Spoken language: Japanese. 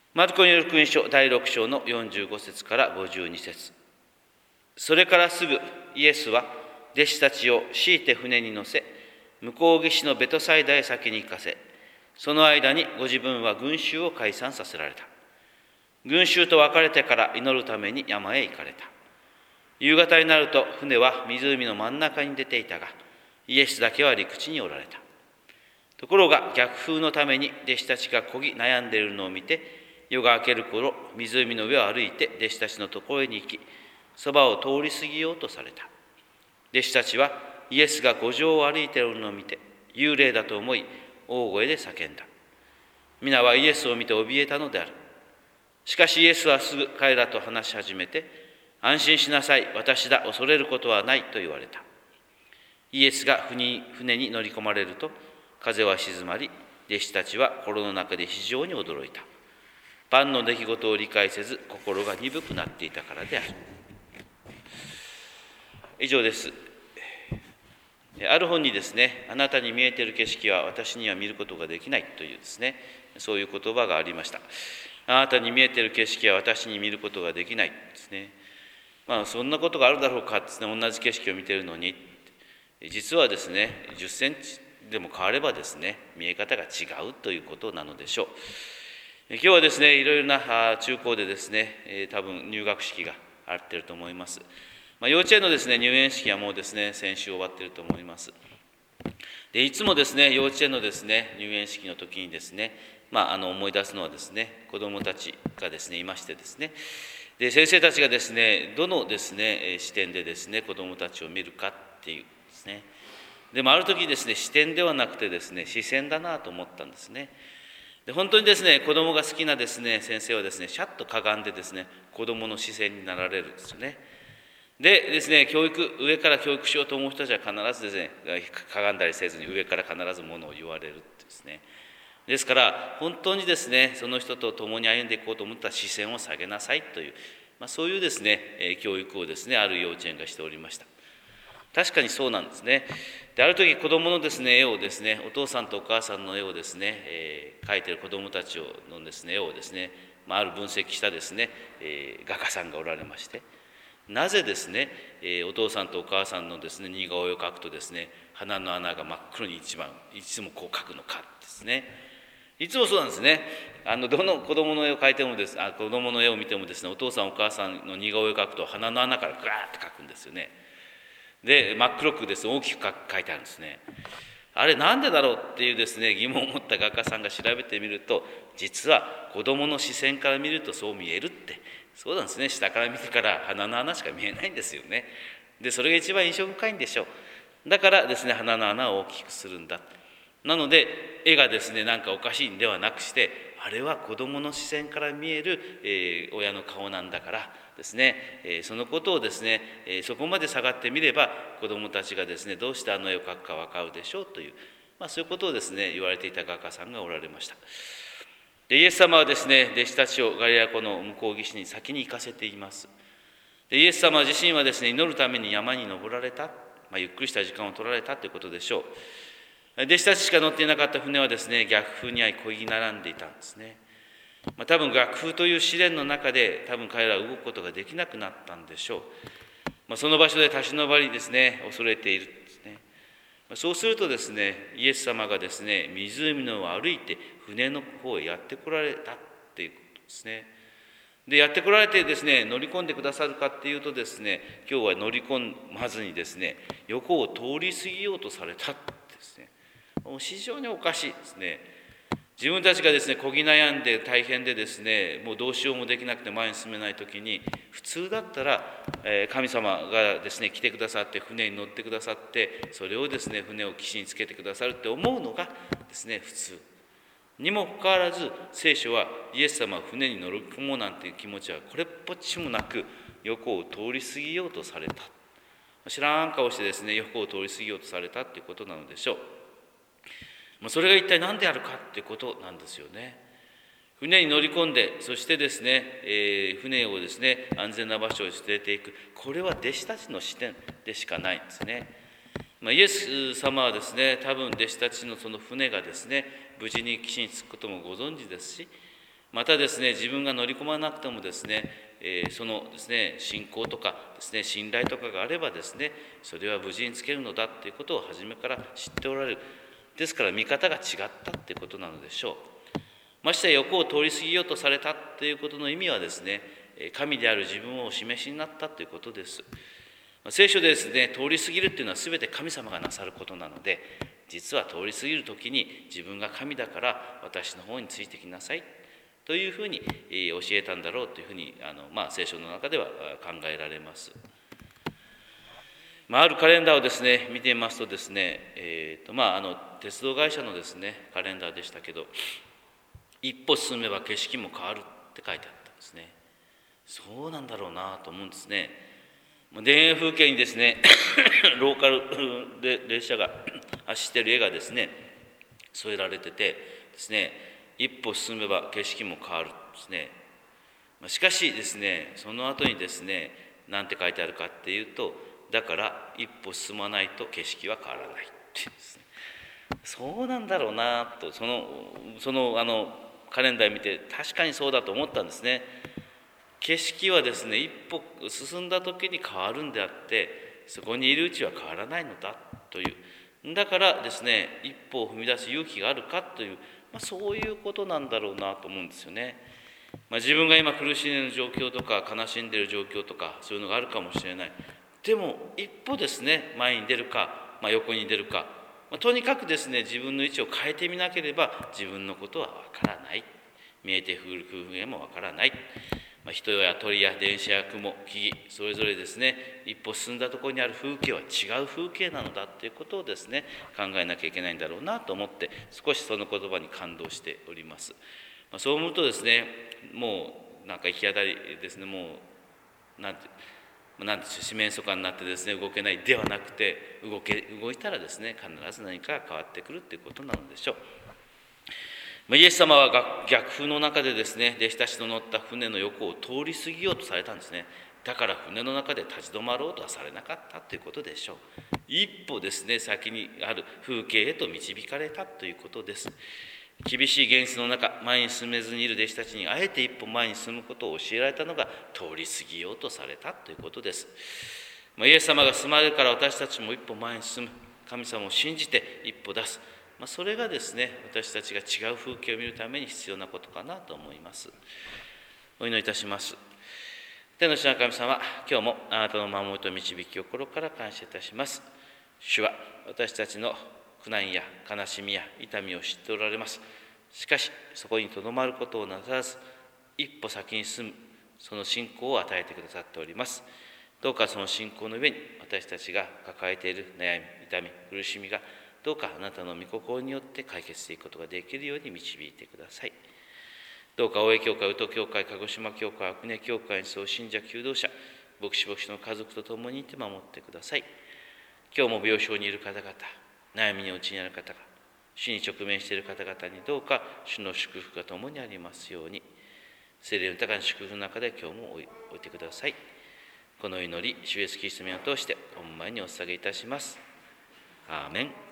マルコによる福音書第6章の45節から52節。それからすぐイエスは弟子たちを強いて船に乗せ、向こう岸のベトサイダへ先に行かせ、その間にご自分は群衆を解散させられた。群衆と別れてから祈るために山へ行かれた。夕方になると船は湖の真ん中に出ていたが、イエスだけは陸地におられた。ところが逆風のために弟子たちがこぎ悩んでいるのを見て、夜が明ける頃、湖の上を歩いて弟子たちのところへに行き、そばを通り過ぎようとされた。弟子たちはイエスが湖上を歩いているのを見て、幽霊だと思い、大声で叫んだ。皆はイエスを見て怯えたのである。しかしイエスはすぐ彼らと話し始めて、安心しなさい、私だ、恐れることはないと言われた。イエスが船に乗り込まれると、風は静まり、弟子たちは心の中で非常に驚いた。万の出来事を理解せず、心が鈍くなっていたからである。以上です。ある本にですね、あなたに見えている景色は私には見ることができないというですね、そういう言葉がありました。あなたに見えている景色は私に見ることができないですね。そんなことがあるだろうかですね、同じ景色を見ているのに。実はですね、10センチでも変わればですね、見え方が違うということなのでしょう。今日はですね、いろいろな中高でですね、多分入学式があっていると思います。幼稚園のですね、入園式はもうですね、先週終わっていると思います。で、いつもですね、幼稚園のですね、入園式の時にですね、思い出すのはですね、子どもたちがですね、いましてですね、で、先生たちがですね、どのですね、視点でですね、子どもたちを見るかっていうですね、でもある時ですね、視点ではなくてですね、視線だなと思ったんですね。で、本当にですね、子どもが好きなですね、先生はですね、シャッとかがんでですね、子どもの視線になられるんですよね。でですね、上から教育しようと思う人たちは必ずですね、かがんだりせずに上から必ずものを言われるってですね。ですから本当にですね、その人と共に歩んでいこうと思ったら視線を下げなさいという、そういうですね、教育をですね、ある幼稚園がしておりました。確かにそうなんですね。で、ある時子どものですね、絵をですね、お父さんとお母さんの絵をですね、描いている子どもたちのですね、絵をですね、ある分析したですね、画家さんがおられまして、なぜですね、お父さんとお母さんのですね、似顔絵を描くとですね、鼻の穴が真っ黒にいつもこう描くのかですね。いつもそうなんですね。どの子供の絵を描いてもです子供の絵を見てもですね、お父さんお母さんの似顔絵を描くと鼻の穴からガーッと描くんですよね。で、真っ黒くですね、大きく描いてあるんですね。あれなんでだろうっていうですね、疑問を持った画家さんが調べてみると、実は子供の視線から見るとそう見えるって、そうなんですね。下から見てから鼻の穴しか見えないんですよね。で、それが一番印象深いんでしょう。だからですね、鼻の穴を大きくするんだ。なので絵がですね、なんかおかしいんではなくして、あれは子供の視線から見える、親の顔なんだからですね、そのことをですね、そこまで下がってみれば子供たちがですね、どうしてあの絵を描くか分かるでしょうという、そういうことをですね、言われていた画家さんがおられました。で、イエス様はですね、弟子たちをガリラ湖の向こう岸に先に行かせています。で、イエス様自身はですね、祈るために山に登られた、ゆっくりした時間を取られたということでしょう。弟子たちしか乗っていなかった船はですね、逆風に遭い漕ぎ並んでいたんですね。多分逆風という試練の中で多分彼らは動くことができなくなったんでしょう。その場所で立ち止まりですね、恐れているんですね。そうするとですね、イエス様がですね、湖の上を歩いて船の方へやって来られたっていうことですね。で、やって来られてですね、乗り込んでくださるかっていうとですね、今日は乗り込まずにですね、横を通り過ぎようとされたですね。非常におかしいですね。自分たちがですね、こぎ悩んで大変でですね、もうどうしようもできなくて前に進めないときに、普通だったら、神様がですね、来てくださって船に乗ってくださって、それをですね、船を岸につけてくださるって思うのがですね、普通にもかかわらず、聖書はイエス様は船に乗り込もうなんていう気持ちはこれっぽっちもなく、横を通り過ぎようとされた。知らん顔してですね、横を通り過ぎようとされたっていうことなのでしょう。それが一体何であるかっていうことなんですよね。船に乗り込んで、そしてですね、船をですね、安全な場所へ連れていく。これは弟子たちの視点でしかないんですね。イエス様はですね、多分弟子たちのその船がですね、無事に岸に着くこともご存知ですし、 またですね、自分が乗り込まなくてもですね、そのですね、信仰とかですね、信頼とかがあればですね、それは無事につけるのだということを初めから知っておられる。ですから見方が違ったということなのでしょう。ましてや欲を通り過ぎようとされたということの意味はですね、神である自分をお示しになったということです。聖書でですね、通り過ぎるというのは全て神様がなさることなので、実は通り過ぎるときに自分が神だから私の方についてきなさいというふうに教えたんだろうというふうに聖書の中では考えられます。あるカレンダーをですね見てみますとですね、鉄道会社のですねカレンダーでしたけど、一歩進めば景色も変わるって書いてあったんですね。そうなんだろうなと思うんですね。田園風景にですねローカルで列車が走っている絵がですね添えられててですね、一歩進めば景色も変わるですね。しかしですね、その後にですね何て書いてあるかっていうと、だから一歩進まないと景色は変わらないっていうんですね。そうなんだろうなと、そのカレンダー見て確かにそうだと思ったんですね。景色はですね、一歩進んだ時に変わるんであって、そこにいるうちは変わらないのだという、だからですね、一歩を踏み出す勇気があるかという、そういうことなんだろうなと思うんですよね。自分が今苦しんでいる状況とか悲しんでいる状況とかそういうのがあるかもしれない。でも一歩ですね、前に出るか、横に出るか、とにかくですね、自分の位置を変えてみなければ自分のことはわからない。見えてくる風景もわからない。人や鳥や電車や雲、木々、それぞれですね、一歩進んだところにある風景は違う風景なのだということをですね、考えなきゃいけないんだろうなと思って、少しその言葉に感動しております。そう思うとですね、もうなんか行き当たりですね、もうなんでしょう、四面楚歌になってですね、動けないではなくて、動いたらですね、必ず何かが変わってくるということなのでしょう。イエス様は逆風の中でですね、弟子たちの乗った船の横を通り過ぎようとされたんですね。だから船の中で立ち止まろうとはされなかったということでしょう。一歩ですね、先にある風景へと導かれたということです。厳しい現実の中、前に進めずにいる弟子たちにあえて一歩前に進むことを教えられたのが通り過ぎようとされたということです。イエス様が進まれるから私たちも一歩前に進む、神様を信じて一歩出す、それがですね、私たちが違う風景を見るために必要なことかなと思います。お祈りいたします。天の父なる神様、今日もあなたの守りと導きを心から感謝いたします。主は私たちの苦難や悲しみや痛みを知っておられます。しかしそこにとどまることをなさらず、一歩先に進むその信仰を与えてくださっております。どうかその信仰の上に私たちが抱えている悩み、痛み、苦しみがどうかあなたの御心によって解決していくことができるように導いてください。どうか大江教会、宇都教会、鹿児島教会、阿久根教会にそう信者、求道者、牧師の家族と共にいて守ってください。今日も病床にいる方々、悩みに陥にある方が、死に直面している方々にどうか主の祝福が共にありますように、聖霊の豊かな祝福の中で今日も置いてください。この祈り、主イエスキリストの名を通して御前にお捧げいたします。アーメン。